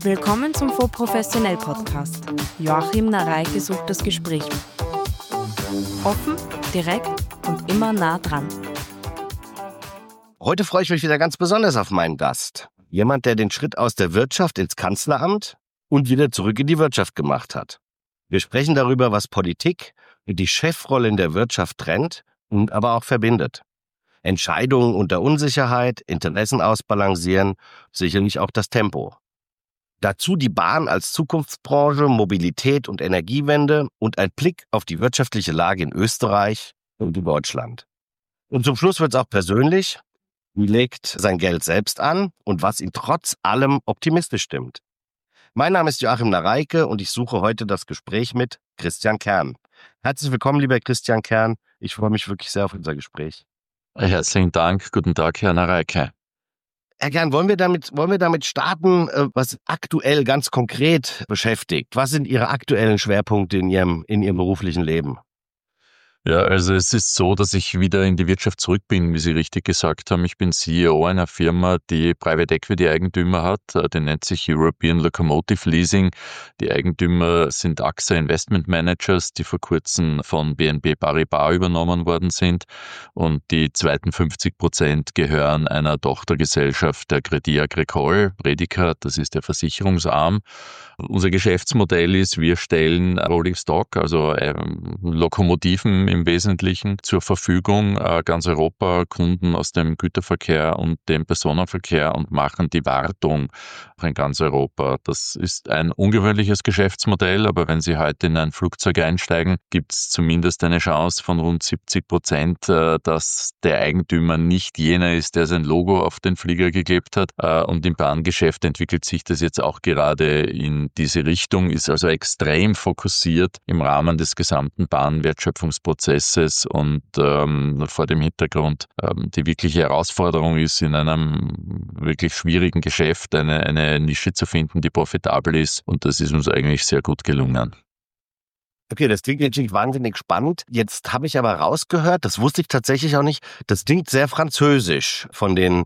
Willkommen zum Faux Professionell Podcast. Joachim Nareike sucht das Gespräch. Offen, direkt und immer nah dran. Heute freue ich mich wieder ganz besonders auf meinen Gast. Jemand, der den Schritt aus der Wirtschaft ins Kanzleramt und wieder zurück in die Wirtschaft gemacht hat. Wir sprechen darüber, was Politik und die Chefrolle in der Wirtschaft trennt und aber auch verbindet. Entscheidungen unter Unsicherheit, Interessen ausbalancieren, sicherlich auch das Tempo. Dazu die Bahn als Zukunftsbranche, Mobilität und Energiewende und ein Blick auf die wirtschaftliche Lage in Österreich und in Deutschland. Und zum Schluss wird es auch persönlich. Wie legt sein Geld selbst an und was ihn trotz allem optimistisch stimmt. Mein Name ist Joachim Nareike und ich suche heute das Gespräch mit Christian Kern. Herzlich willkommen, lieber Christian Kern. Ich freue mich wirklich sehr auf unser Gespräch. Herzlichen Dank. Guten Tag, Herr Nareike. Herr Kern, wollen wir damit starten, was aktuell ganz konkret beschäftigt? Was sind Ihre aktuellen Schwerpunkte in Ihrem beruflichen Leben? Ja, also es ist so, dass ich wieder in die Wirtschaft zurück bin, wie Sie richtig gesagt haben. Ich bin CEO einer Firma, die Private Equity Eigentümer hat. Die nennt sich European Locomotive Leasing. Die Eigentümer sind AXA Investment Managers, die vor kurzem von BNP Paribas übernommen worden sind. Und die zweiten 50% gehören einer Tochtergesellschaft der Crédit Agricole, Predica, das ist der Versicherungsarm. Unser Geschäftsmodell ist, wir stellen Rolling Stock, also Lokomotiven im Wesentlichen zur Verfügung, ganz Europa, Kunden aus dem Güterverkehr und dem Personenverkehr und machen die Wartung in ganz Europa. Das ist ein ungewöhnliches Geschäftsmodell, aber wenn Sie heute in ein Flugzeug einsteigen, gibt es zumindest eine Chance von rund 70%, dass der Eigentümer nicht jener ist, der sein Logo auf den Flieger geklebt hat. Und im Bahngeschäft entwickelt sich das jetzt auch gerade in diese Richtung, ist also extrem fokussiert im Rahmen des gesamten Bahnwertschöpfungsprozesses und vor dem Hintergrund die wirkliche Herausforderung ist, in einem wirklich schwierigen Geschäft eine Nische zu finden, die profitabel ist, und das ist uns eigentlich sehr gut gelungen. Okay, das klingt natürlich wahnsinnig spannend. Jetzt habe ich aber rausgehört, das wusste ich tatsächlich auch nicht, das klingt sehr französisch von den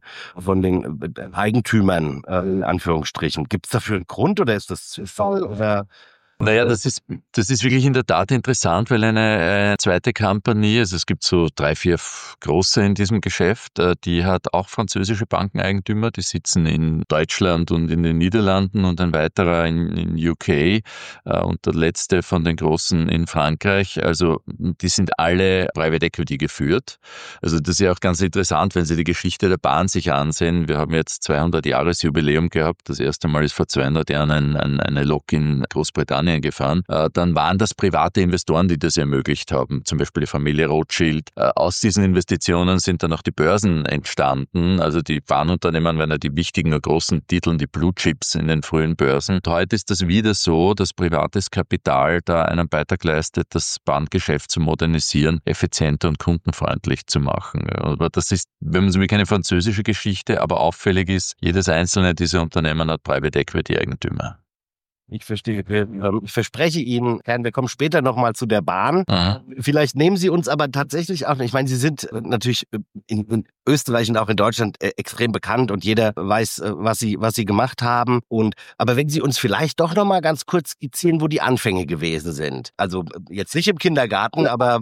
Eigentümern, in Anführungsstrichen. Gibt es dafür einen Grund oder ist das Zufall oder? Naja, das ist wirklich in der Tat interessant, weil eine zweite Company, also es gibt so 3, 4 große in diesem Geschäft, die hat auch französische Bankeneigentümer, die sitzen in Deutschland und in den Niederlanden und ein weiterer in UK und der letzte von den großen in Frankreich. Also die sind alle Private Equity geführt. Also das ist ja auch ganz interessant, wenn Sie die Geschichte der Bahn sich ansehen. Wir haben jetzt 200-Jahres-Jubiläum gehabt. Das erste Mal ist vor 200 Jahren eine Lok in Großbritannien gefahren, dann waren das private Investoren, die das ermöglicht haben, zum Beispiel die Familie Rothschild. Aus diesen Investitionen sind dann auch die Börsen entstanden, also die Bahnunternehmen waren ja die wichtigen und großen Titel, die Blue Chips in den frühen Börsen. Und heute ist das wieder so, dass privates Kapital da einen Beitrag leistet, das Bahngeschäft zu modernisieren, effizienter und kundenfreundlich zu machen. Aber das ist, wenn man so will, keine französische Geschichte, aber auffällig ist, jedes einzelne dieser Unternehmen hat Private Equity Eigentümer. Ich verstehe. Ich verspreche Ihnen, Herrn, wir kommen später nochmal zu der Bahn. Aha. Vielleicht nehmen Sie uns aber tatsächlich auch, ich meine, Sie sind natürlich in Österreich und auch in Deutschland extrem bekannt und jeder weiß, was Sie gemacht haben. Aber wenn Sie uns vielleicht doch nochmal ganz kurz skizzieren, wo die Anfänge gewesen sind. Also jetzt nicht im Kindergarten, aber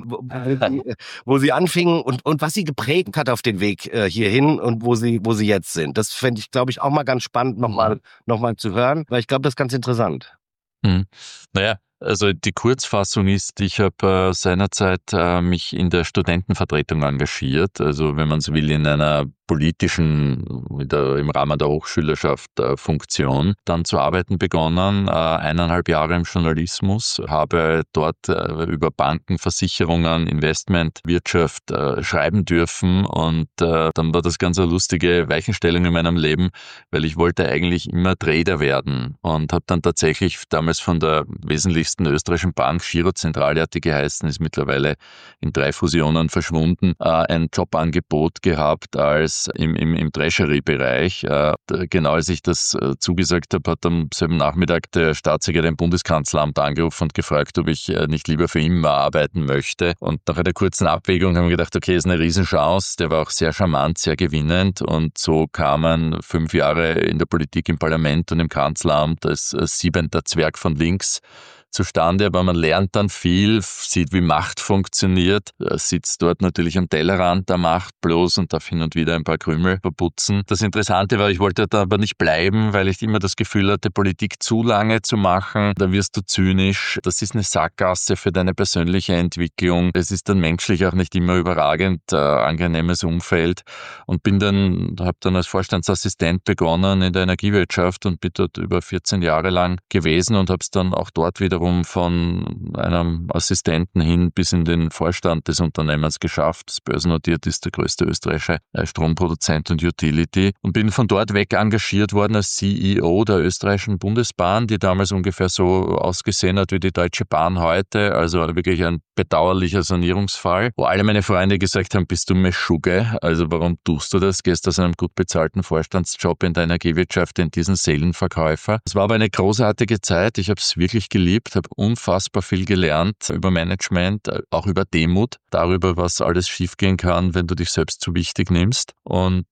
wo Sie anfingen und was Sie geprägt hat auf den Weg hierhin und wo Sie jetzt sind. Das fände ich, glaube ich, auch mal ganz spannend nochmal zu hören, weil ich glaube, das ist ganz interessant. Naja, also die Kurzfassung ist, ich habe seinerzeit mich in der Studentenvertretung engagiert, also wenn man so will, in einer politischen, im Rahmen der Hochschülerschaft Funktion, dann zu arbeiten begonnen, 1,5 Jahre im Journalismus, habe dort über Banken, Versicherungen, Investment, Wirtschaft schreiben dürfen und dann war das ganz eine lustige Weichenstellung in meinem Leben, weil ich wollte eigentlich immer Trader werden und habe dann tatsächlich damals von der wesentlichsten österreichischen Bank, Girozentrale hat die geheißen, ist mittlerweile in 3 Fusionen verschwunden, ein Jobangebot gehabt als damals im Treasury-Bereich. Genau als ich das zugesagt habe, hat am selben Nachmittag der Staatssekretär im Bundeskanzleramt angerufen und gefragt, ob ich nicht lieber für ihn arbeiten möchte. Und nach einer kurzen Abwägung haben wir gedacht, okay, ist eine Riesenchance. Der war auch sehr charmant, sehr gewinnend. Und so kamen 5 Jahre in der Politik, im Parlament und im Kanzleramt als 7. Zwerg von links zustande, aber man lernt dann viel, sieht, wie Macht funktioniert, sitzt dort natürlich am Tellerrand der Macht bloß und darf hin und wieder ein paar Krümel verputzen. Das Interessante war, ich wollte da aber nicht bleiben, weil ich immer das Gefühl hatte, Politik zu lange zu machen, da wirst du zynisch, das ist eine Sackgasse für deine persönliche Entwicklung, es ist dann menschlich auch nicht immer überragend angenehmes Umfeld und habe dann als Vorstandsassistent begonnen in der Energiewirtschaft und bin dort über 14 Jahre lang gewesen und habe es dann auch dort wiederum von einem Assistenten hin bis in den Vorstand des Unternehmens geschafft. Das börsennotiert ist, der größte österreichische Stromproduzent und Utility und bin von dort weg engagiert worden als CEO der österreichischen Bundesbahn, die damals ungefähr so ausgesehen hat wie die Deutsche Bahn heute, also wirklich ein bedauerlicher Sanierungsfall, wo alle meine Freunde gesagt haben, bist du Meschugge, also warum tust du das? Gehst aus einem gut bezahlten Vorstandsjob in der Energiewirtschaft in diesen Seelenverkäufer. Es war aber eine großartige Zeit, ich habe es wirklich geliebt, habe unfassbar viel gelernt über Management, auch über Demut, darüber, was alles schiefgehen kann, wenn du dich selbst zu wichtig nimmst und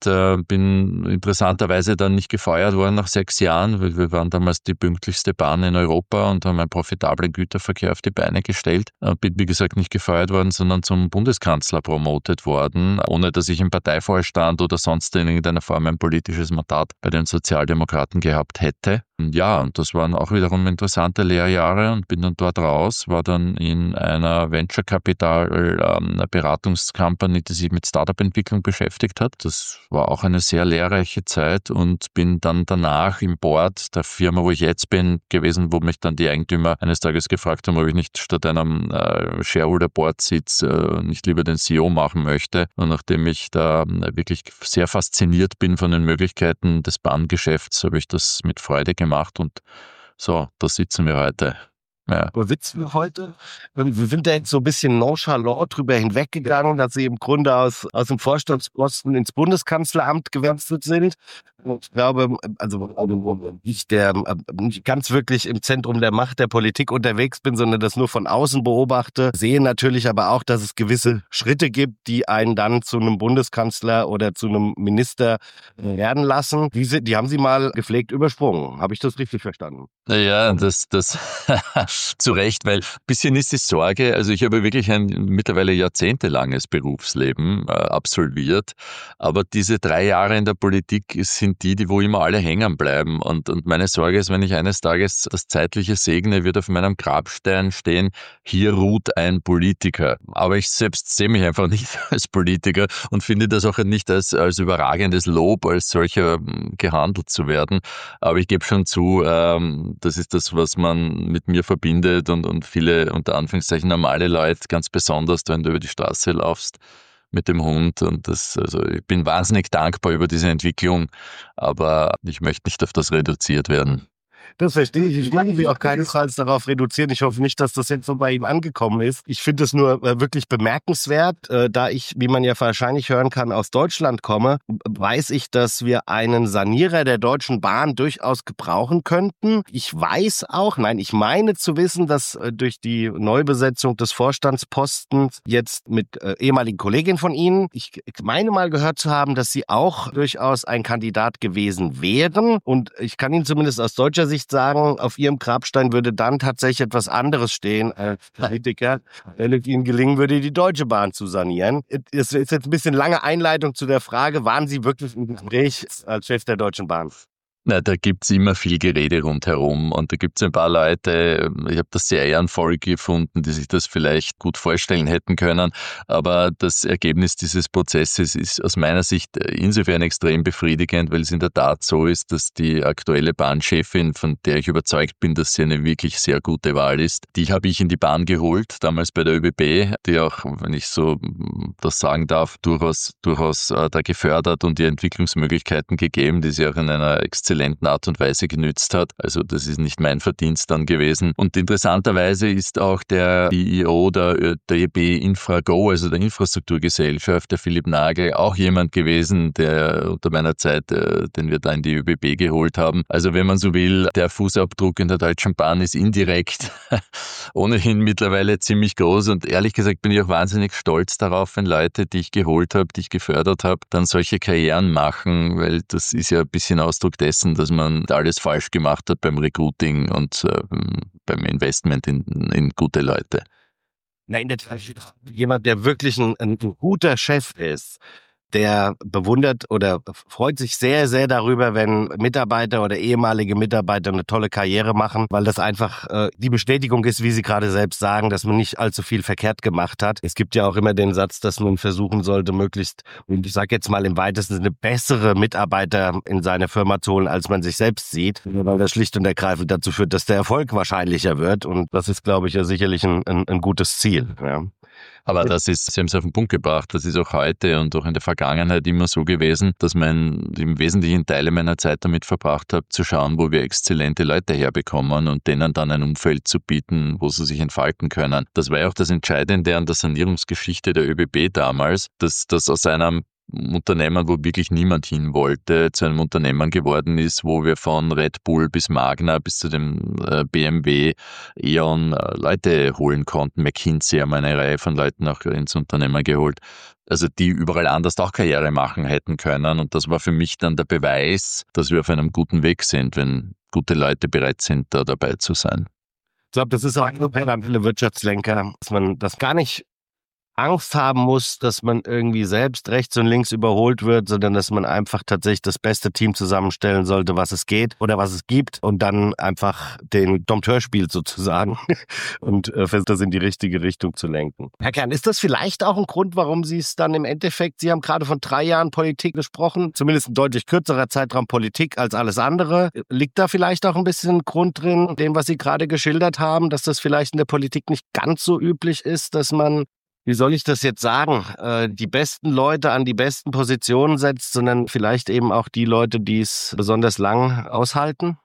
bin interessanterweise dann nicht gefeuert worden nach 6 Jahren, weil wir waren damals die pünktlichste Bahn in Europa und haben einen profitablen Güterverkehr auf die Beine gestellt. Bin, wie gesagt, nicht gefeuert worden, sondern zum Bundeskanzler promotet worden, ohne dass ich im Parteivorstand oder sonst in irgendeiner Form ein politisches Mandat bei den Sozialdemokraten gehabt hätte. Ja, und das waren auch wiederum interessante Lehrjahre und bin dann dort raus, war dann in einer Venture Capital Beratungscompany, die sich mit Startup-Entwicklung beschäftigt hat. Das war auch eine sehr lehrreiche Zeit und bin dann danach im Board der Firma, wo ich jetzt bin, gewesen, wo mich dann die Eigentümer eines Tages gefragt haben, ob ich nicht statt einem Shareholder-Board-Sitz nicht lieber den CEO machen möchte. Und nachdem ich da wirklich sehr fasziniert bin von den Möglichkeiten des Bahngeschäfts, habe ich das mit Freude gemacht und so, da sitzen wir heute. Ja. Wo sitzen wir heute? Wir sind da jetzt so ein bisschen nonchalant drüber hinweggegangen, dass Sie im Grunde aus dem Vorstandsposten ins Bundeskanzleramt gewechselt sind. Ich glaube, also nicht ganz wirklich im Zentrum der Macht der Politik unterwegs bin, sondern das nur von außen beobachte. Sehe natürlich aber auch, dass es gewisse Schritte gibt, die einen dann zu einem Bundeskanzler oder zu einem Minister werden lassen. Die haben Sie mal gepflegt übersprungen. Habe ich das richtig verstanden? Ja, das zu Recht, weil ein bisschen ist die Sorge, also ich habe wirklich ein mittlerweile jahrzehntelanges Berufsleben absolviert, aber diese 3 Jahre in der Politik sind die wo immer alle hängen bleiben und meine Sorge ist, wenn ich eines Tages das Zeitliche segne, wird auf meinem Grabstein stehen, hier ruht ein Politiker. Aber ich selbst sehe mich einfach nicht als Politiker und finde das auch nicht als überragendes Lob, als solcher gehandelt zu werden. Aber ich gebe schon zu, das ist das, was man mit mir verbindet und viele, unter Anführungszeichen, normale Leute, ganz besonders, wenn du über die Straße laufst mit dem Hund. Und also ich bin wahnsinnig dankbar über diese Entwicklung, aber ich möchte nicht auf das reduziert werden. Das verstehe ich. Ich will auch keinesfalls darauf reduzieren. Ich hoffe nicht, dass das jetzt so bei Ihnen angekommen ist. Ich finde es nur wirklich bemerkenswert. Da ich, wie man ja wahrscheinlich hören kann, aus Deutschland komme, weiß ich, dass wir einen Sanierer der Deutschen Bahn durchaus gebrauchen könnten. Ich meine zu wissen, dass durch die Neubesetzung des Vorstandspostens jetzt mit ehemaligen Kolleginnen von Ihnen, ich meine mal gehört zu haben, dass Sie auch durchaus ein Kandidat gewesen wären. Und ich kann Ihnen zumindest aus deutscher Sicht sagen, auf Ihrem Grabstein würde dann tatsächlich etwas anderes stehen als Politiker, wenn es Ihnen gelingen würde, die Deutsche Bahn zu sanieren. Es ist jetzt ein bisschen lange Einleitung zu der Frage, waren Sie wirklich im Gespräch als Chef der Deutschen Bahn? Na, da gibt's immer viel Gerede rundherum und da gibt's ein paar Leute, ich habe das sehr ehrenvoll gefunden, die sich das vielleicht gut vorstellen hätten können, aber das Ergebnis dieses Prozesses ist aus meiner Sicht insofern extrem befriedigend, weil es in der Tat so ist, dass die aktuelle Bahnchefin, von der ich überzeugt bin, dass sie eine wirklich sehr gute Wahl ist, die habe ich in die Bahn geholt, damals bei der ÖBB, die auch, wenn ich so das sagen darf, durchaus da gefördert und die Entwicklungsmöglichkeiten gegeben, die sie auch in einer exzellenten exzellenten Art und Weise genützt hat. Also das ist nicht mein Verdienst dann gewesen. Und interessanterweise ist auch der CEO der ÖB Infrago, also der Infrastrukturgesellschaft, der Philipp Nagel, auch jemand gewesen, der unter meiner Zeit, den wir da in die ÖBB geholt haben. Also wenn man so will, der Fußabdruck in der Deutschen Bahn ist indirekt ohnehin mittlerweile ziemlich groß und ehrlich gesagt bin ich auch wahnsinnig stolz darauf, wenn Leute, die ich geholt habe, die ich gefördert habe, dann solche Karrieren machen, weil das ist ja ein bisschen Ausdruck dessen, dass man alles falsch gemacht hat beim Recruiting und beim Investment in gute Leute. Nein, jemand, der wirklich ein guter Chef ist, der bewundert oder freut sich sehr, sehr darüber, wenn Mitarbeiter oder ehemalige Mitarbeiter eine tolle Karriere machen, weil das einfach die Bestätigung ist, wie Sie gerade selbst sagen, dass man nicht allzu viel verkehrt gemacht hat. Es gibt ja auch immer den Satz, dass man versuchen sollte, möglichst, und ich sage jetzt mal im weitesten Sinne, bessere Mitarbeiter in seine Firma zu holen, als man sich selbst sieht, weil das schlicht und ergreifend dazu führt, dass der Erfolg wahrscheinlicher wird und das ist, glaube ich, ja sicherlich ein gutes Ziel. Ja. Aber Sie haben es auf den Punkt gebracht, das ist auch heute und auch in der Vergangenheit immer so gewesen, dass man im Wesentlichen Teile meiner Zeit damit verbracht habe, zu schauen, wo wir exzellente Leute herbekommen und denen dann ein Umfeld zu bieten, wo sie sich entfalten können. Das war ja auch das Entscheidende an der Sanierungsgeschichte der ÖBB damals, dass das aus einem Unternehmen, wo wirklich niemand hin wollte, zu einem Unternehmen geworden ist, wo wir von Red Bull bis Magna bis zu dem BMW, E.ON Leute holen konnten. McKinsey haben eine Reihe von Leuten auch ins Unternehmen geholt. Also die überall anders auch Karriere machen hätten können. Und das war für mich dann der Beweis, dass wir auf einem guten Weg sind, wenn gute Leute bereit sind, da dabei zu sein. Ich glaube, das ist auch ein viele Wirtschaftslenker, dass man das gar nicht Angst haben muss, dass man irgendwie selbst rechts und links überholt wird, sondern dass man einfach tatsächlich das beste Team zusammenstellen sollte, was es geht oder was es gibt und dann einfach den Dompteur spielt sozusagen und versucht, das in die richtige Richtung zu lenken. Herr Kern, ist das vielleicht auch ein Grund, warum Sie es dann im Endeffekt, Sie haben gerade von 3 Jahren Politik gesprochen, zumindest ein deutlich kürzerer Zeitraum Politik als alles andere. Liegt da vielleicht auch ein bisschen Grund drin, dem, was Sie gerade geschildert haben, dass das vielleicht in der Politik nicht ganz so üblich ist, dass man, wie soll ich das jetzt sagen, die besten Leute an die besten Positionen setzt, sondern vielleicht eben auch die Leute, die es besonders lang aushalten?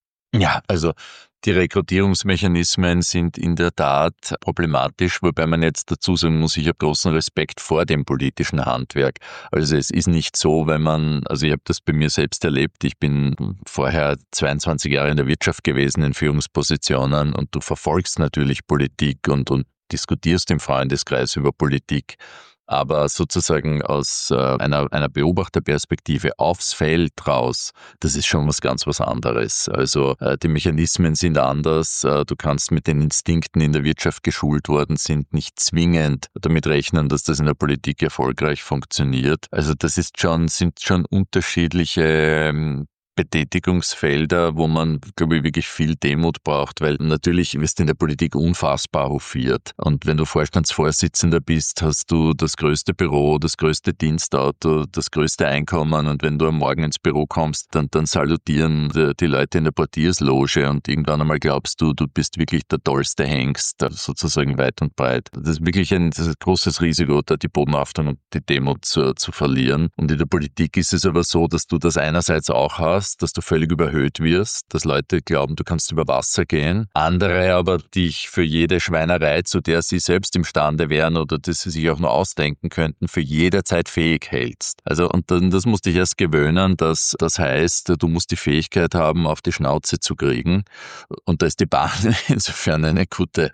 Ja, also die Rekrutierungsmechanismen sind in der Tat problematisch, wobei man jetzt dazu sagen muss, ich habe großen Respekt vor dem politischen Handwerk. Also es ist nicht so, ich habe das bei mir selbst erlebt, ich bin vorher 22 Jahre in der Wirtschaft gewesen, in Führungspositionen und du verfolgst natürlich Politik und diskutierst im Freundeskreis über Politik. Aber sozusagen aus einer Beobachterperspektive aufs Feld raus, das ist schon was anderes. Also die Mechanismen sind anders. Du kannst mit den Instinkten in der Wirtschaft geschult worden sind, nicht zwingend damit rechnen, dass das in der Politik erfolgreich funktioniert. Also sind schon unterschiedliche Betätigungsfelder, wo man, glaube ich, wirklich viel Demut braucht, weil natürlich wirst du in der Politik unfassbar hofiert. Und wenn du Vorstandsvorsitzender bist, hast du das größte Büro, das größte Dienstauto, das größte Einkommen und wenn du am Morgen ins Büro kommst, dann salutieren die Leute in der Portiersloge und irgendwann einmal glaubst du bist wirklich der tollste Hengst, sozusagen weit und breit. Das ist wirklich ein großes Risiko, da die Bodenhaftung und die Demut zu verlieren. Und in der Politik ist es aber so, dass du das einerseits auch hast, dass du völlig überhöht wirst, dass Leute glauben, du kannst über Wasser gehen. Andere aber dich für jede Schweinerei, zu der sie selbst imstande wären oder dass sie sich auch nur ausdenken könnten, für jederzeit fähig hältst. Also und dann, das musst du dich erst gewöhnen, dass das heißt, du musst die Fähigkeit haben, auf die Schnauze zu kriegen. Und da ist die Bahn insofern eine gute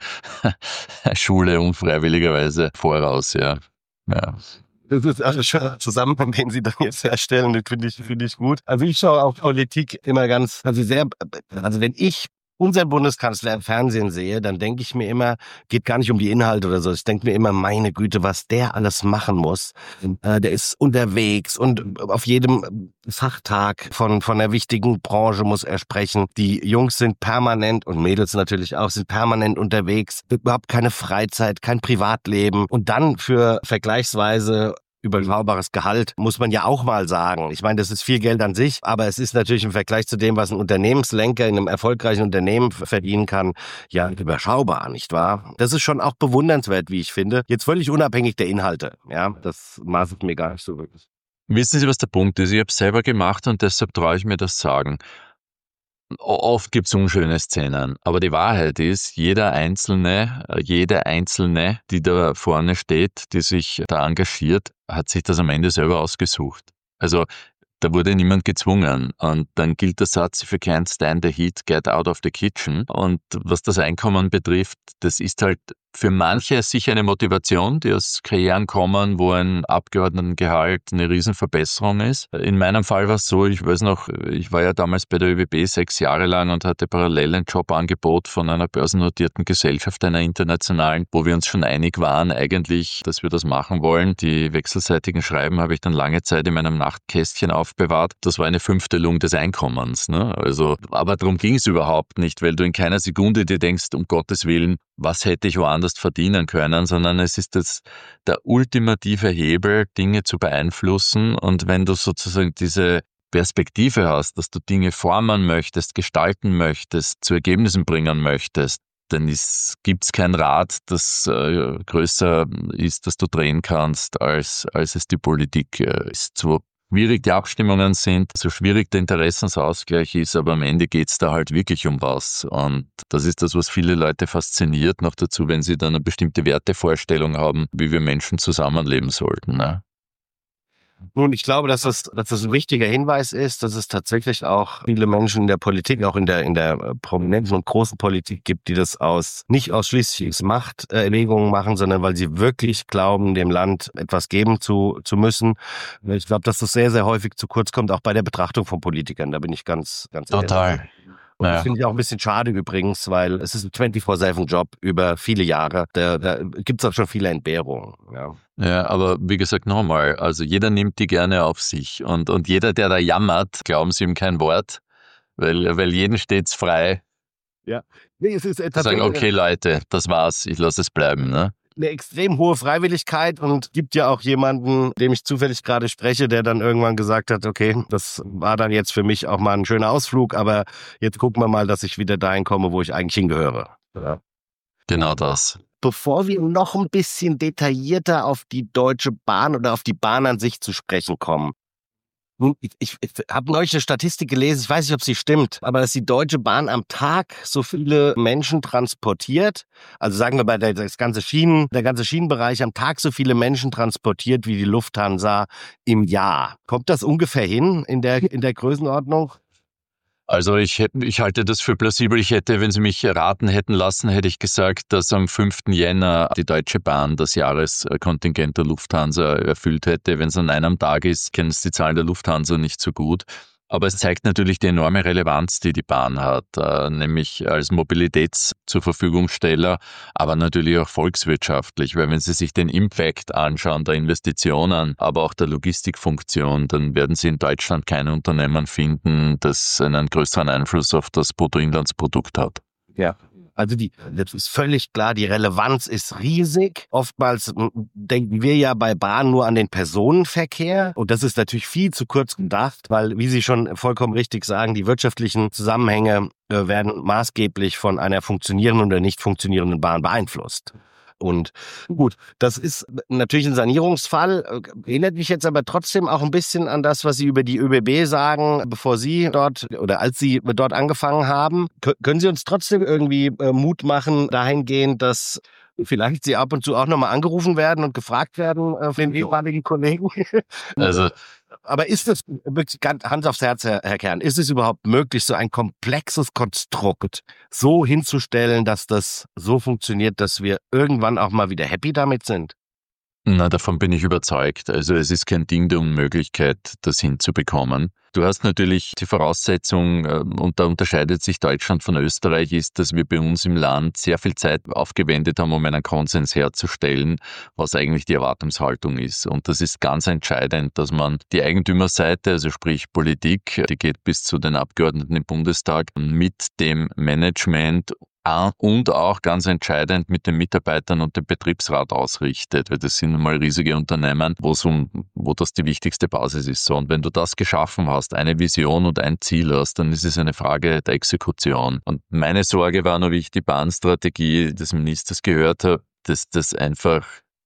Schule unfreiwilligerweise voraus, ja. Das ist also schon ein Zusammenhang, den Sie dann jetzt herstellen, das finde ich gut. Also ich schaue auf Politik immer also wenn ich unseren Bundeskanzler im Fernsehen sehe, dann denke ich mir immer, geht gar nicht um die Inhalte oder so. Ich denke mir immer, meine Güte, was der alles machen muss. Der ist unterwegs und auf jedem Fachtag von einer wichtigen Branche muss er sprechen. Die Jungs sind permanent und Mädels natürlich auch, sind permanent unterwegs. Überhaupt keine Freizeit, kein Privatleben. Und dann für vergleichsweise überschaubares Gehalt, muss man ja auch mal sagen. Ich meine, das ist viel Geld an sich, aber es ist natürlich im Vergleich zu dem, was ein Unternehmenslenker in einem erfolgreichen Unternehmen verdienen kann, ja überschaubar, nicht wahr? Das ist schon auch bewundernswert, wie ich finde. Jetzt völlig unabhängig der Inhalte. Ja, das maße ich mir gar nicht so wirklich. Wissen Sie, was der Punkt ist? Ich habe es selber gemacht und deshalb traue ich mir das sagen. Oft gibt es unschöne Szenen, aber die Wahrheit ist, jede Einzelne, die da vorne steht, die sich da engagiert, hat sich das am Ende selber ausgesucht. Also da wurde niemand gezwungen. Und dann gilt der Satz, if you can't stand the heat, get out of the kitchen. Und was das Einkommen betrifft, das ist halt für manche sicher eine Motivation, die aus Karrieren kommen, wo ein Abgeordnetengehalt eine Riesenverbesserung ist. In meinem Fall war es so, ich weiß noch, ich war ja damals bei der ÖBB 6 Jahre lang und hatte parallel ein Jobangebot von einer börsennotierten Gesellschaft, einer internationalen, wo wir uns schon einig waren eigentlich, dass wir das machen wollen. Die wechselseitigen Schreiben habe ich dann lange Zeit in meinem Nachtkästchen aufbewahrt. Das war eine Fünftelung des Einkommens. Ne? Also, aber darum ging es überhaupt nicht, weil du in keiner Sekunde dir denkst, um Gottes Willen, was hätte ich woanders verdienen können, sondern es ist der ultimative Hebel, Dinge zu beeinflussen. Und wenn du sozusagen diese Perspektive hast, dass du Dinge formen möchtest, gestalten möchtest, zu Ergebnissen bringen möchtest, dann gibt's kein Rad, das größer ist, das du drehen kannst, als es die Politik ist. So schwierig die Abstimmungen sind, so schwierig der Interessensausgleich ist, aber am Ende geht's da halt wirklich um was. Und das ist das, was viele Leute fasziniert, noch dazu, wenn sie dann eine bestimmte Wertevorstellung haben, wie wir Menschen zusammenleben sollten. Ne? Nun, ich glaube, dass das ein wichtiger Hinweis ist, dass es tatsächlich auch viele Menschen in der Politik, auch in der prominenten und großen Politik gibt, die das nicht ausschließlich aus Machterwägungen machen, sondern weil sie wirklich glauben, dem Land etwas geben zu müssen. Ich glaube, dass das sehr, sehr häufig zu kurz kommt, auch bei der Betrachtung von Politikern. Da bin ich ganz Total. ehrlich. Und das finde ich auch ein bisschen schade übrigens, weil es ist ein 24/7-Job über viele Jahre. Da gibt es auch schon viele Entbehrungen. Ja. Ja, aber wie gesagt, nochmal, also jeder nimmt die gerne auf sich und jeder, der da jammert, glauben Sie ihm kein Wort, weil jeden steht's frei. Ja. Nee, es ist Zu sagen, okay Leute, das war's, ich lasse es bleiben, ne? Eine extrem hohe Freiwilligkeit und gibt ja auch jemanden, dem ich zufällig gerade spreche, der dann irgendwann gesagt hat, okay, das war dann jetzt für mich auch mal ein schöner Ausflug, aber jetzt gucken wir mal, dass ich wieder dahin komme, wo ich eigentlich hingehöre. Ja. Genau das. Bevor wir noch ein bisschen detaillierter auf die Deutsche Bahn oder auf die Bahn an sich zu sprechen kommen. Nun, ich habe neulich eine Statistik gelesen, ich weiß nicht, ob sie stimmt, aber dass die Deutsche Bahn am Tag so viele Menschen transportiert, also sagen wir der ganze Schienenbereich am Tag so viele Menschen transportiert wie die Lufthansa im Jahr. Kommt das ungefähr hin in der Größenordnung? Also ich halte das für plausibel. Wenn Sie mich raten hätten lassen, hätte ich gesagt, dass am 5. Jänner die Deutsche Bahn das Jahreskontingent der Lufthansa erfüllt hätte. Wenn es an einem Tag ist, kennen es die Zahlen der Lufthansa nicht so gut. Aber es zeigt natürlich die enorme Relevanz, die Bahn hat, nämlich als Mobilitäts-Zur-Verfügungsteller, aber natürlich auch volkswirtschaftlich, weil wenn Sie sich den Impact anschauen der Investitionen, aber auch der Logistikfunktion, dann werden Sie in Deutschland kein Unternehmen finden, das einen größeren Einfluss auf das Bruttoinlandsprodukt hat. Ja. Also das ist völlig klar, die Relevanz ist riesig. Oftmals denken wir ja bei Bahn nur an den Personenverkehr. Und das ist natürlich viel zu kurz gedacht, weil, wie Sie schon vollkommen richtig sagen, die wirtschaftlichen Zusammenhänge werden maßgeblich von einer funktionierenden oder nicht funktionierenden Bahn beeinflusst. Und gut, das ist natürlich ein Sanierungsfall, erinnert mich jetzt aber trotzdem auch ein bisschen an das, was Sie über die ÖBB sagen, bevor Sie dort oder als Sie dort angefangen haben. Können Sie uns trotzdem irgendwie Mut machen dahingehend, dass vielleicht Sie ab und zu auch nochmal angerufen werden und gefragt werden von den ehemaligen Kollegen? Also Aber ist es wirklich, Hand aufs Herz, Herr Kern, ist es überhaupt möglich, so ein komplexes Konstrukt so hinzustellen, dass das so funktioniert, dass wir irgendwann auch mal wieder happy damit sind? Na, davon bin ich überzeugt. Also es ist kein Ding der Unmöglichkeit, das hinzubekommen. Du hast natürlich die Voraussetzung, und da unterscheidet sich Deutschland von Österreich, ist, dass wir bei uns im Land sehr viel Zeit aufgewendet haben, um einen Konsens herzustellen, was eigentlich die Erwartungshaltung ist. Und das ist ganz entscheidend, dass man die Eigentümerseite, also sprich Politik, die geht bis zu den Abgeordneten im Bundestag, mit dem Management und auch ganz entscheidend mit den Mitarbeitern und dem Betriebsrat ausrichtet, weil das sind nun mal riesige Unternehmen, wo das die wichtigste Basis ist. So, und wenn du das geschaffen hast, eine Vision und ein Ziel hast, dann ist es eine Frage der Exekution. Und meine Sorge war nur, wie ich die Bahnstrategie des Ministers gehört habe, dass das einfach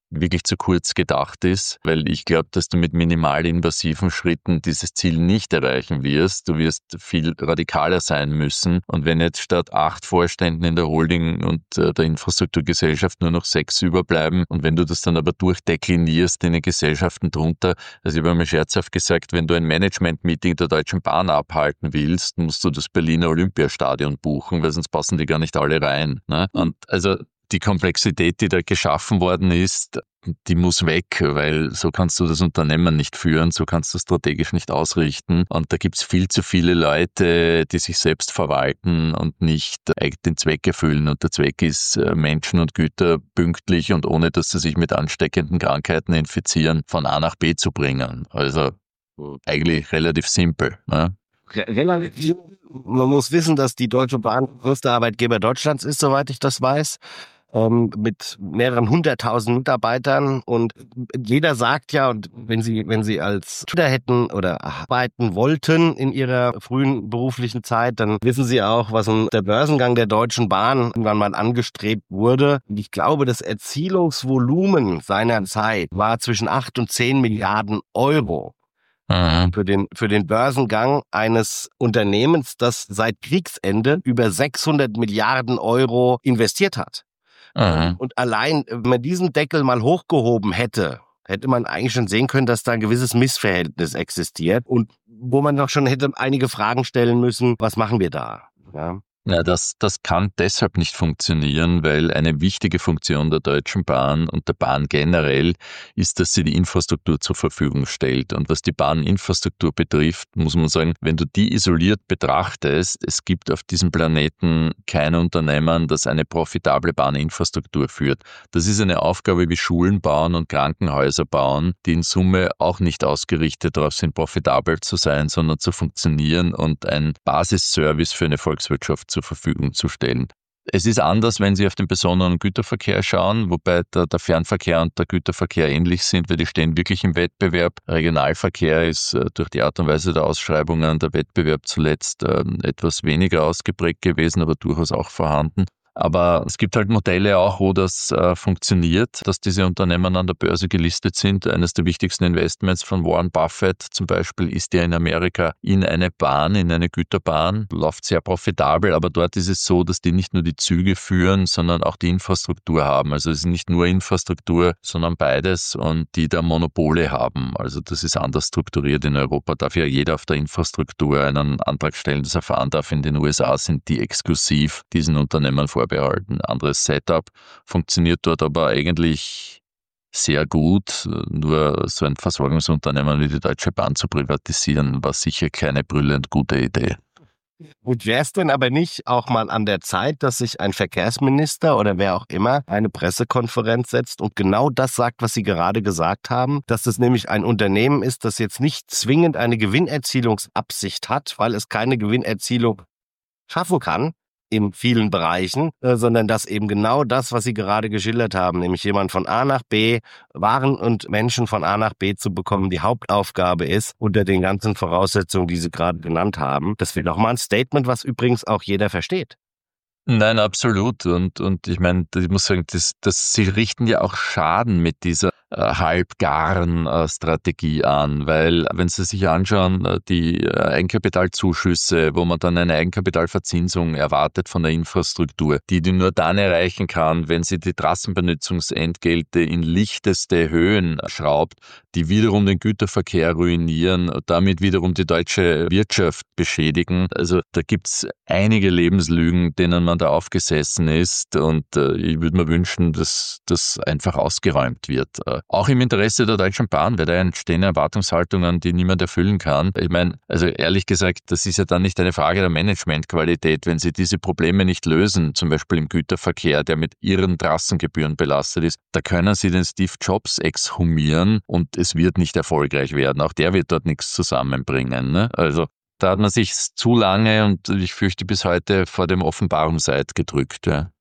wirklich zu kurz gedacht ist, weil ich glaube, dass du mit minimalinvasiven Schritten dieses Ziel nicht erreichen wirst. Du wirst viel radikaler sein müssen. Und wenn jetzt statt 8 Vorständen in der Holding und der Infrastrukturgesellschaft nur noch 6 überbleiben und wenn du das dann aber durchdeklinierst in den Gesellschaften drunter, also ich habe mal scherzhaft gesagt, wenn du ein Management-Meeting der Deutschen Bahn abhalten willst, musst du das Berliner Olympiastadion buchen, weil sonst passen die gar nicht alle rein. Ne? Und also die Komplexität, die da geschaffen worden ist, die muss weg, weil so kannst du das Unternehmen nicht führen, so kannst du strategisch nicht ausrichten. Und da gibt's viel zu viele Leute, die sich selbst verwalten und nicht den Zweck erfüllen. Und der Zweck ist, Menschen und Güter pünktlich und ohne, dass sie sich mit ansteckenden Krankheiten infizieren, von A nach B zu bringen. Also eigentlich relativ simpel. Ne? Man muss wissen, dass die Deutsche Bahn der größte Arbeitgeber Deutschlands ist, soweit ich das weiß. Mit mehreren 100.000 Mitarbeitern und jeder sagt ja, und wenn sie als Kinder hätten oder arbeiten wollten in ihrer frühen beruflichen Zeit, dann wissen sie auch, was der Börsengang der Deutschen Bahn irgendwann mal angestrebt wurde. Und ich glaube, das Erzielungsvolumen seiner Zeit war zwischen 8 und 10 Milliarden Euro. Für den Börsengang eines Unternehmens, das seit Kriegsende über 600 Milliarden Euro investiert hat. Und allein, wenn man diesen Deckel mal hochgehoben hätte man eigentlich schon sehen können, dass da ein gewisses Missverhältnis existiert und wo man doch schon hätte einige Fragen stellen müssen, was machen wir da? Ja, das kann deshalb nicht funktionieren, weil eine wichtige Funktion der Deutschen Bahn und der Bahn generell ist, dass sie die Infrastruktur zur Verfügung stellt. Und was die Bahninfrastruktur betrifft, muss man sagen, wenn du die isoliert betrachtest, es gibt auf diesem Planeten kein Unternehmen, das eine profitable Bahninfrastruktur führt. Das ist eine Aufgabe wie Schulen bauen und Krankenhäuser bauen, die in Summe auch nicht ausgerichtet darauf sind, profitabel zu sein, sondern zu funktionieren und ein Basisservice für eine Volkswirtschaft zur Verfügung zu stellen. Es ist anders, wenn Sie auf den Personen- und Güterverkehr schauen, wobei der Fernverkehr und der Güterverkehr ähnlich sind, weil die stehen wirklich im Wettbewerb. Regionalverkehr ist durch die Art und Weise der Ausschreibungen der Wettbewerb zuletzt etwas weniger ausgeprägt gewesen, aber durchaus auch vorhanden. Aber es gibt halt Modelle auch, wo das funktioniert, dass diese Unternehmen an der Börse gelistet sind. Eines der wichtigsten Investments von Warren Buffett zum Beispiel ist ja in Amerika in eine Bahn, in eine Güterbahn. Läuft sehr profitabel, aber dort ist es so, dass die nicht nur die Züge führen, sondern auch die Infrastruktur haben. Also es ist nicht nur Infrastruktur, sondern beides und die da Monopole haben. Also das ist anders strukturiert in Europa. Darf ja jeder auf der Infrastruktur einen Antrag stellen, dass er fahren darf. In den USA sind die exklusiv diesen Unternehmen vorbehalten. Anderes Setup, funktioniert dort aber eigentlich sehr gut. Nur so ein Versorgungsunternehmen wie die Deutsche Bahn zu privatisieren, war sicher keine brüllend gute Idee. Gut, wäre es denn aber nicht auch mal an der Zeit, dass sich ein Verkehrsminister oder wer auch immer eine Pressekonferenz setzt und genau das sagt, was Sie gerade gesagt haben, dass das nämlich ein Unternehmen ist, das jetzt nicht zwingend eine Gewinnerzielungsabsicht hat, weil es keine Gewinnerzielung schaffen kann, in vielen Bereichen, sondern dass eben genau das, was Sie gerade geschildert haben, nämlich jemand von A nach B, Waren und Menschen von A nach B zu bekommen, die Hauptaufgabe ist, unter den ganzen Voraussetzungen, die Sie gerade genannt haben. Das wäre nochmal ein Statement, was übrigens auch jeder versteht. Nein, absolut. Und ich meine, ich muss sagen, sie richten ja auch Schaden mit dieser halbgaren Strategie an, weil wenn Sie sich anschauen, die Eigenkapitalzuschüsse, wo man dann eine Eigenkapitalverzinsung erwartet von der Infrastruktur, die nur dann erreichen kann, wenn sie die Trassenbenutzungsentgelte in lichteste Höhen schraubt, die wiederum den Güterverkehr ruinieren, damit wiederum die deutsche Wirtschaft beschädigen. Also da gibt's einige Lebenslügen, denen man da aufgesessen ist und ich würde mir wünschen, dass das einfach ausgeräumt wird. Auch im Interesse der Deutschen Bahn, weil da entstehen Erwartungshaltungen, die niemand erfüllen kann. Ich meine, also ehrlich gesagt, das ist ja dann nicht eine Frage der Managementqualität. Wenn Sie diese Probleme nicht lösen, zum Beispiel im Güterverkehr, der mit Ihren Trassengebühren belastet ist, da können Sie den Steve Jobs exhumieren und es wird nicht erfolgreich werden. Auch der wird dort nichts zusammenbringen. Ne? Also da hat man sich zu lange und ich fürchte bis heute vor dem Offenbarungseid gedrückt. Ja.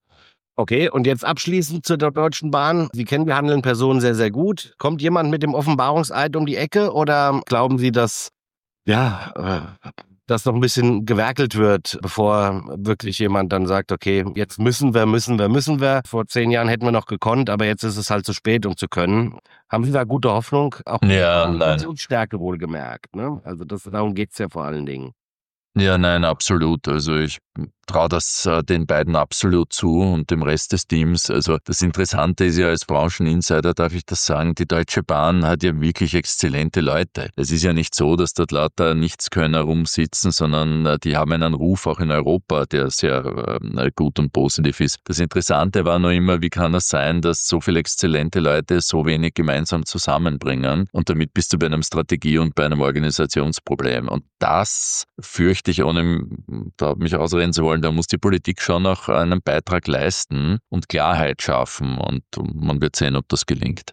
Okay, und jetzt abschließend zur Deutschen Bahn. Sie kennen die handelnden Personen sehr, sehr gut. Kommt jemand mit dem Offenbarungseid um die Ecke oder glauben Sie, dass dass noch ein bisschen gewerkelt wird, bevor wirklich jemand dann sagt, okay, jetzt müssen wir. Vor 10 Jahren hätten wir noch gekonnt, aber jetzt ist es halt zu spät, um zu können. Haben Sie da gute Hoffnung? Auch Ja, nein. Organisationsstärke wohlgemerkt, ne? Also darum geht's ja vor allen Dingen. Ja, nein, absolut. Also ich traue das den beiden absolut zu und dem Rest des Teams. Also das Interessante ist ja, als Brancheninsider darf ich das sagen, die Deutsche Bahn hat ja wirklich exzellente Leute. Es ist ja nicht so, dass dort lauter Nichtskönner rumsitzen, sondern die haben einen Ruf auch in Europa, der sehr gut und positiv ist. Das Interessante war nur immer, wie kann es sein, dass so viele exzellente Leute so wenig gemeinsam zusammenbringen, und damit bist du bei einem Strategie- und bei einem Organisationsproblem. Und das fürchte ich, ohne da mich ausreden zu wollen, da muss die Politik schon auch einen Beitrag leisten und Klarheit schaffen, und man wird sehen, ob das gelingt.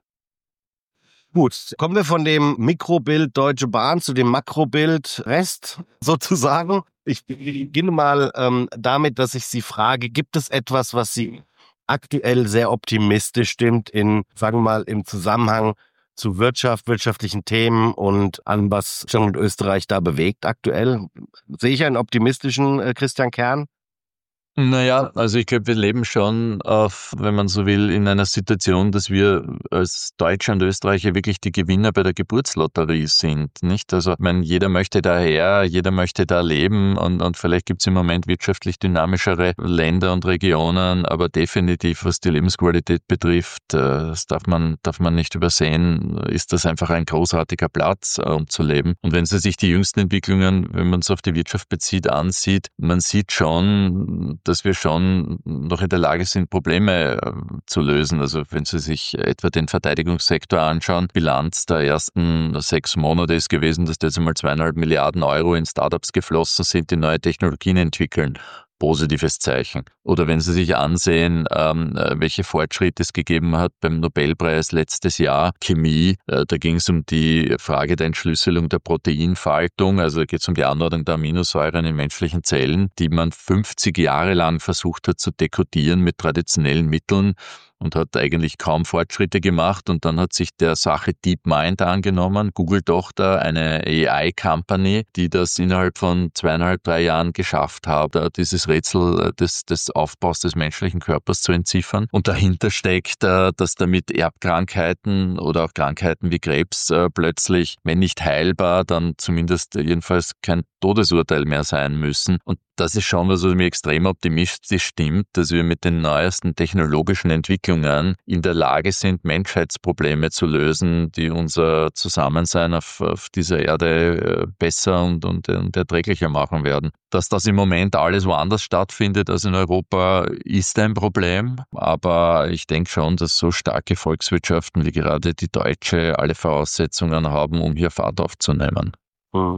Gut, kommen wir von dem Mikrobild Deutsche Bahn zu dem Makrobild Rest sozusagen. Ich beginne mal damit, dass ich Sie frage, gibt es etwas, was Sie aktuell sehr optimistisch stimmt sagen wir mal, im Zusammenhang zu wirtschaftlichen Themen und an was Deutschland und Österreich da bewegt aktuell? Sehe ich einen optimistischen Christian Kern? Naja, also ich glaube, wir leben schon wenn man so will, in einer Situation, dass wir als Deutsche und Österreicher wirklich die Gewinner bei der Geburtslotterie sind, nicht? Also ich meine, jeder möchte daher, jeder möchte da leben, und vielleicht gibt es im Moment wirtschaftlich dynamischere Länder und Regionen, aber definitiv, was die Lebensqualität betrifft, das darf man nicht übersehen, ist das einfach ein großartiger Platz, um zu leben. Und wenn Sie sich die jüngsten Entwicklungen, wenn man es auf die Wirtschaft bezieht, ansieht, man sieht schon, dass wir schon noch in der Lage sind, Probleme zu lösen. Also wenn Sie sich etwa den Verteidigungssektor anschauen, Bilanz der ersten 6 Monate ist gewesen, dass jetzt einmal 2,5 Milliarden Euro in Startups geflossen sind, die neue Technologien entwickeln. Positives Zeichen. Oder wenn Sie sich ansehen, welche Fortschritte es gegeben hat beim Nobelpreis letztes Jahr, Chemie, da ging es um die Frage der Entschlüsselung der Proteinfaltung, also geht es um die Anordnung der Aminosäuren in menschlichen Zellen, die man 50 Jahre lang versucht hat zu dekodieren mit traditionellen Mitteln und hat eigentlich kaum Fortschritte gemacht, und dann hat sich der Sache DeepMind angenommen, Google-Tochter, eine AI-Company, die das innerhalb von 2,5, 3 Jahren geschafft hat, dieses Rätsel des Aufbaus des menschlichen Körpers zu entziffern. Und dahinter steckt, dass damit Erbkrankheiten oder auch Krankheiten wie Krebs plötzlich, wenn nicht heilbar, dann zumindest jedenfalls kein Todesurteil mehr sein müssen. Und das ist schon was mir extrem optimistisch stimmt, dass wir mit den neuesten technologischen Entwicklungen in der Lage sind, Menschheitsprobleme zu lösen, die unser Zusammensein auf dieser Erde besser und erträglicher machen werden. Dass das im Moment alles woanders stattfindet als in Europa, ist ein Problem, aber ich denke schon, dass so starke Volkswirtschaften wie gerade die deutsche alle Voraussetzungen haben, um hier Fahrt aufzunehmen. Mhm.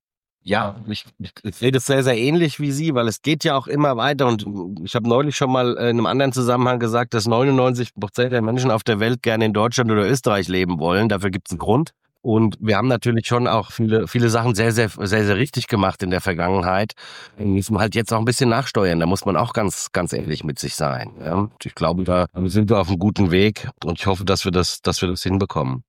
Ja, ich sehe das sehr, sehr ähnlich wie Sie, weil es geht ja auch immer weiter, und ich habe neulich schon mal in einem anderen Zusammenhang gesagt, dass 99% der Menschen auf der Welt gerne in Deutschland oder Österreich leben wollen. Dafür gibt es einen Grund. Und wir haben natürlich schon auch viele Sachen sehr, sehr, sehr, sehr richtig gemacht in der Vergangenheit. Wir müssen halt jetzt auch ein bisschen nachsteuern. Da muss man auch ganz, ganz ehrlich mit sich sein. Ja? Ich glaube, da sind wir auf einem guten Weg, und ich hoffe, dass wir das hinbekommen.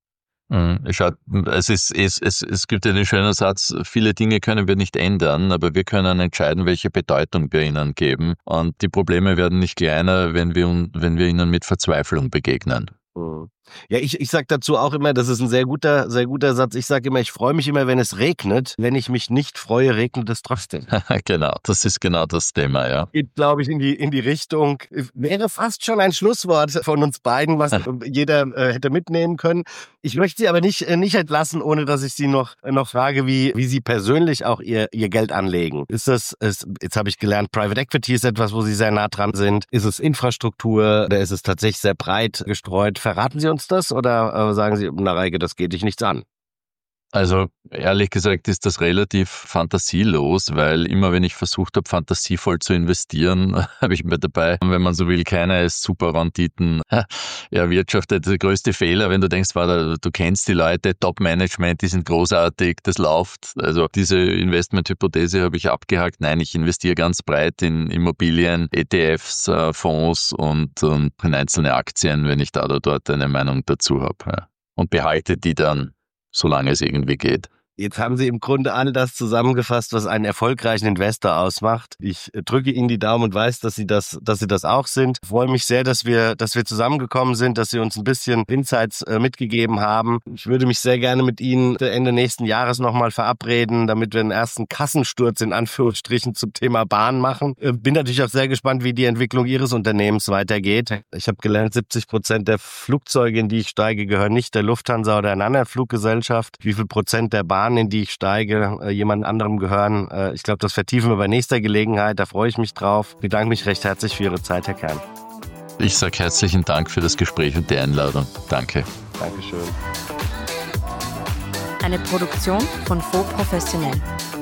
Es gibt einen schönen Satz, viele Dinge können wir nicht ändern, aber wir können entscheiden, welche Bedeutung wir ihnen geben. Und die Probleme werden nicht kleiner, wenn wir ihnen mit Verzweiflung begegnen. Ja, ich sag dazu auch immer, das ist ein sehr guter Satz. Ich sage immer, ich freue mich immer, wenn es regnet. Wenn ich mich nicht freue, regnet es trotzdem. Genau, das ist genau das Thema, ja. Geht, glaube ich, in die Richtung. Wäre fast schon ein Schlusswort von uns beiden, was jeder hätte mitnehmen können. Ich möchte Sie aber nicht entlassen, ohne dass ich Sie noch frage, wie Sie persönlich auch Ihr Geld anlegen. Jetzt habe ich gelernt, Private Equity ist etwas, wo Sie sehr nah dran sind. Ist es Infrastruktur oder ist es tatsächlich sehr breit gestreut? Verraten Sie uns das, oder sagen Sie, Nareike, das geht dich nichts an? Also ehrlich gesagt ist das relativ fantasielos, weil immer wenn ich versucht habe, fantasievoll zu investieren, habe ich mir dabei, wenn man so will, keine Superrenditen erwirtschaftet. Der größte Fehler, wenn du denkst, du kennst die Leute, Top-Management, die sind großartig, das läuft. Also diese Investmenthypothese habe ich abgehakt. Nein, ich investiere ganz breit in Immobilien, ETFs, Fonds und in einzelne Aktien, wenn ich da oder dort eine Meinung dazu habe. Ja. Und behalte die dann, solange es irgendwie geht. Jetzt haben Sie im Grunde all das zusammengefasst, was einen erfolgreichen Investor ausmacht. Ich drücke Ihnen die Daumen und weiß, dass Sie das auch sind. Ich freue mich sehr, dass wir zusammengekommen sind, dass Sie uns ein bisschen Insights mitgegeben haben. Ich würde mich sehr gerne mit Ihnen Ende nächsten Jahres nochmal verabreden, damit wir einen ersten Kassensturz in Anführungsstrichen zum Thema Bahn machen. Bin natürlich auch sehr gespannt, wie die Entwicklung Ihres Unternehmens weitergeht. Ich habe gelernt, 70% der Flugzeuge, in die ich steige, gehören nicht der Lufthansa oder einer anderen Fluggesellschaft. Wie viel Prozent der Bahn, in die ich steige, jemand anderem gehören. Ich glaube, das vertiefen wir bei nächster Gelegenheit. Da freue ich mich drauf. Ich bedanke mich recht herzlich für Ihre Zeit, Herr Kern. Ich sage herzlichen Dank für das Gespräch und die Einladung. Danke. Dankeschön. Eine Produktion von Faux Professionell.